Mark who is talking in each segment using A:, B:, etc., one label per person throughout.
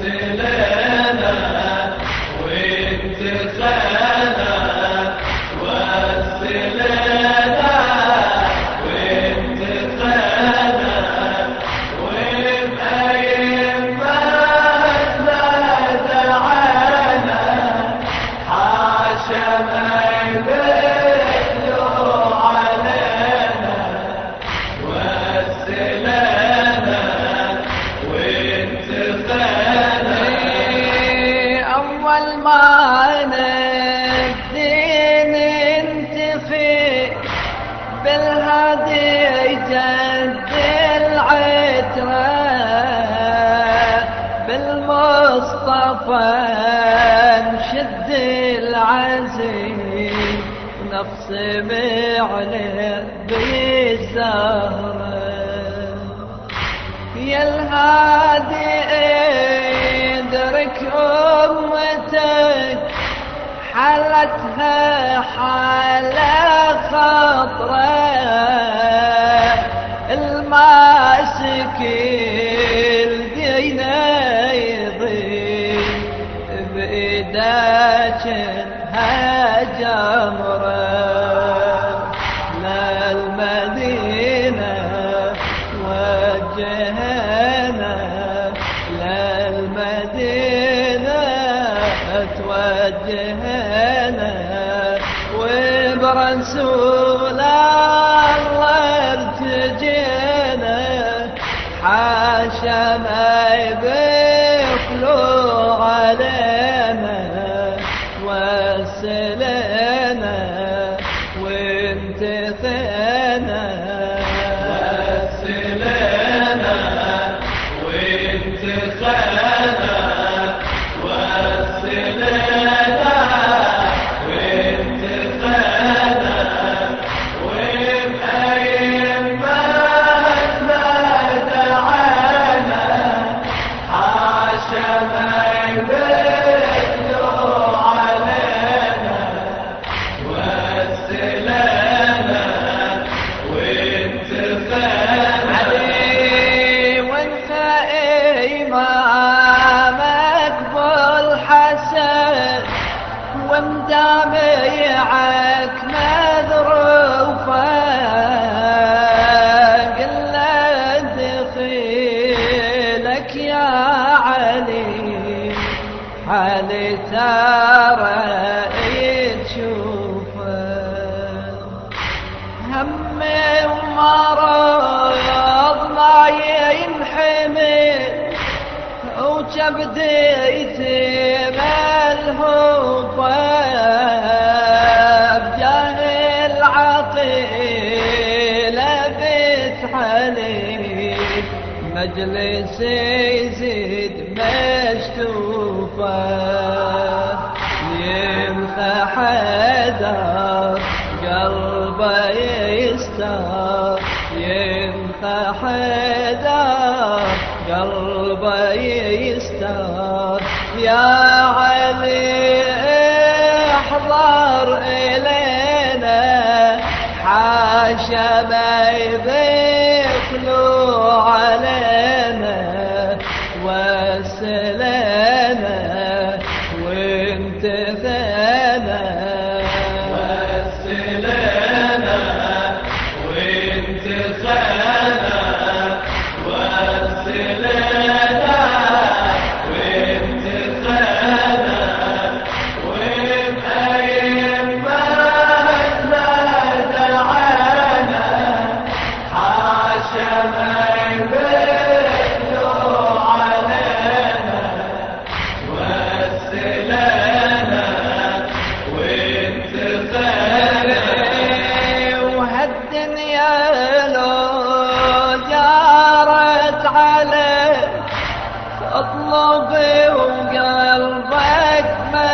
A: بالهادي جد العترة بالمصطفى نشد العزيز نقسم عليه بالزهرة يا الهادي ادرك أمتك حالتها حالة خطرة الماسك الدين يضيع بإيدك جمرة للمدينة وجهنا للمدينة توجهنا وبرسول الله ارتجينا حاشا ما يبخلوا علينا وسلنا وانتثينا
B: وسلنا وانتثينا
A: ومدامعك مذروفة قل دخيلك يا علي حالي ترى تشوفه همي ومرض ما ينحمل وجبديتي ملهوفة بجاه العقيلة بيت حليل مجلس يزيد مشتوفة يمسح حدر قلبه يستار يمسح حدر قلبه يستار يا علي احضر إلينا حاشا ما يبخلوا علينا وسلنا وانتثينا
B: وسلنا وانتثينا
A: اطلبي وقلبك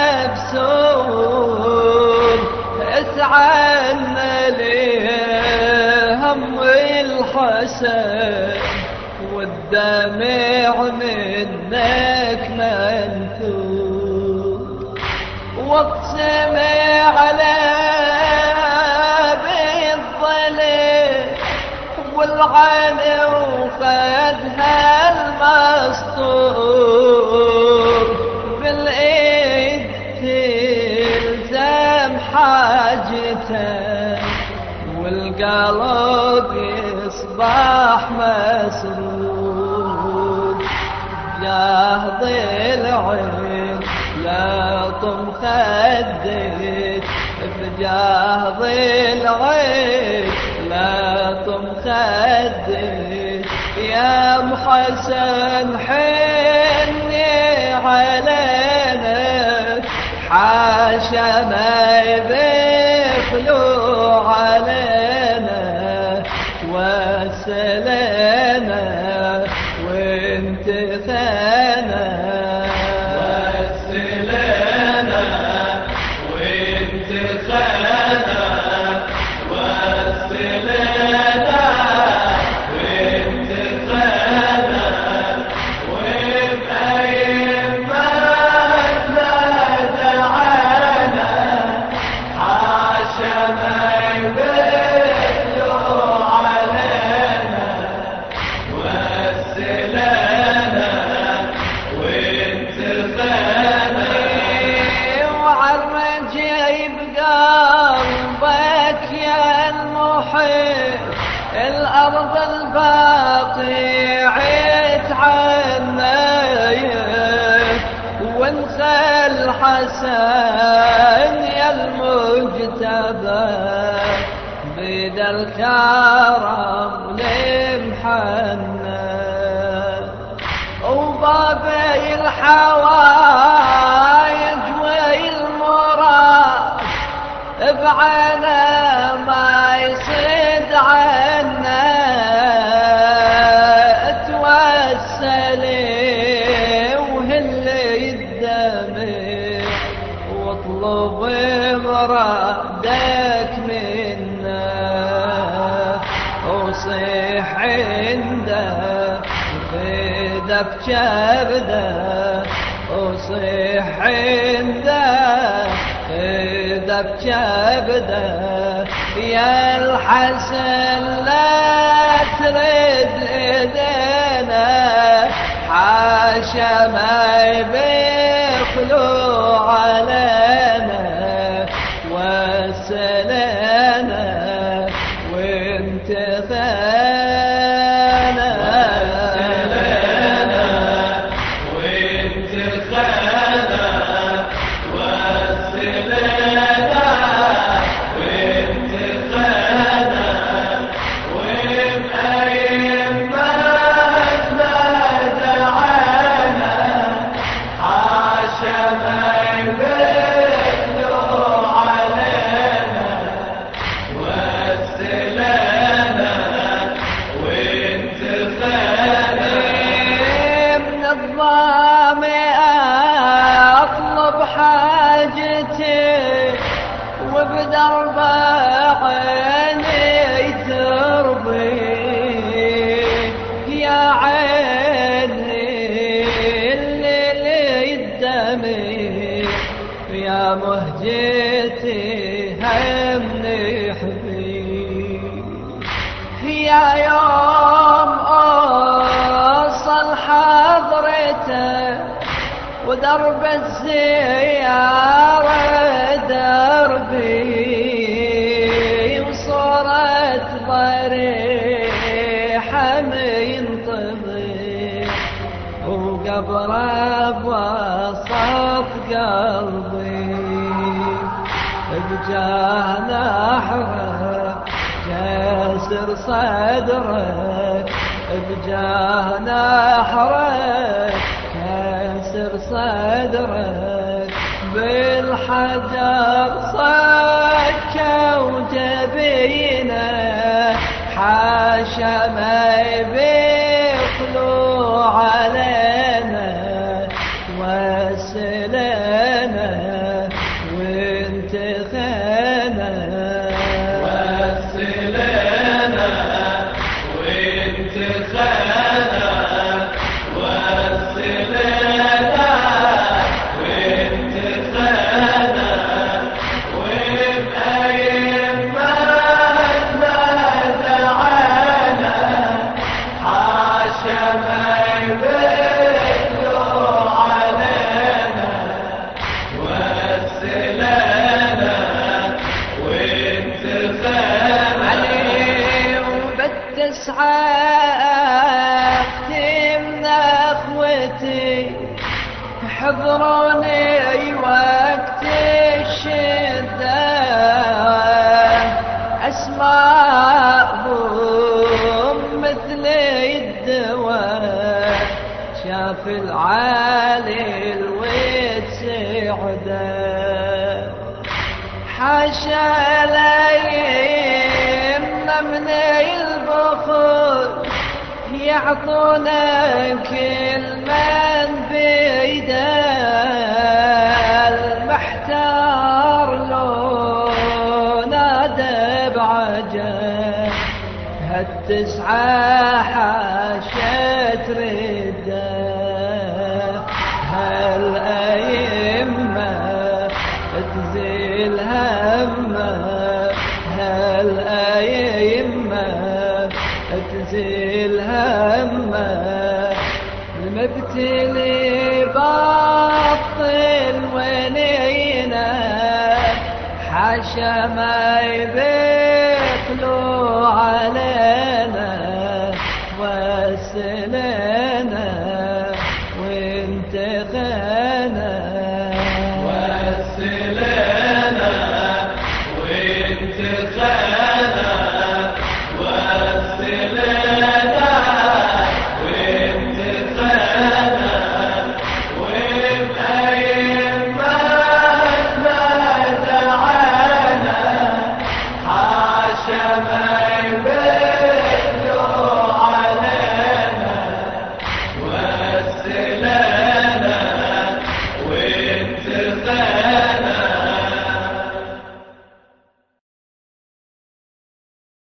A: مبسوط اسعى لهم الحسن والدمع منك منثور واقسم على بالظلم والعين وخدها المسطور عيته والقلب يصبح مسرور جاه ضلعي لا طم خدك بجاه ضلعي لا طم خدك يا محسن حني علينا حاشا ما يبخلوا علينا وسلنا وانت ثنا
B: وسلنا وانت ثنا وسلنا وانت ثنا وبأيما لا دعانا حاشا ما يبخلوا علينا وسلنا وانت ثنا
A: وعالرجيب قلبك يا المحيط الأرض الباقية عناية وانسى الحسن يا المجتبى بيد الكرم لمحنا وبابي الحوايج والمراد بعنا ما يصيد عنا توسلي وهلي الدمع واطلب مرادك منا وصيح عنده بيدك جبده وصيح عنده بيدك جبده يا الحسن لا ترد ايدينا حاشا ما يبخلوا علينا وسلنا وانت ثانا
B: وسلنا وانت ثنا وسلنا وانت ثنا وبأيما لا دعانا حاشا ما يبخلوا علينا وسلنا وانت ثنا
A: من الظامئ اطلب حاجتي وبدرب عيني ترضي يا عيني الليل الدمع يا مهجتي همني حبيب يا يوم أوصل حضرته ودرب الزيارة دربي وصورة ضريحة ينطبق وقبره بوسط قلبي بجاه نحره كسر صدرك بجاه نحرك كسر صدرك بالحجر صكى وجبينه حاشا ما يبخلوا علينا وسلنا وانت ثنا
B: وسلنا وانت ثنا وسلنا وانت ثنا وبأيما لا دعانا حاشا ما يبخلوا علينا وسلنا وانت
A: من اخوتي حضروني وقت الشدة، أسماءهم مثل الدواء، شاف العالي الود سعده. حاشا ليمنا من البخل يعطونا كل من بيده، المحتار لو نادى بعجل هالتسعة حاشا ترده. هالأيمة تزيل همه، هالأيمة تزيل همه، المبتلي باطل ونينا حاشا ما يبخلوا علينا وسلنا وانتخنا
B: وسلنا وانتخنا وسلنا وانتخنا وبأيمتنا دعانا حاشا ما يبدوا علينا وسلنا وانتخنا